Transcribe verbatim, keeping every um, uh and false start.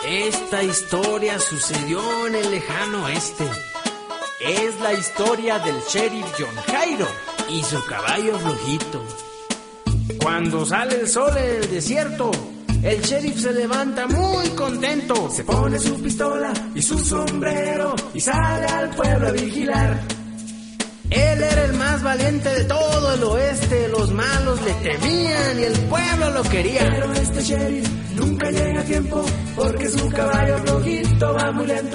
Esta historia sucedió en el lejano oeste. Es la historia del sheriff John Jairo y su caballo flojito. Cuando sale el sol en el desierto, el sheriff se levanta muy contento. Se pone su pistola y su sombrero y sale al pueblo a vigilar. Él era el más valiente de todo el oeste. Los malos le temían y el pueblo lo quería. Pero este sheriff nunca llega a tiempo porque su caballo flojito va muy lento.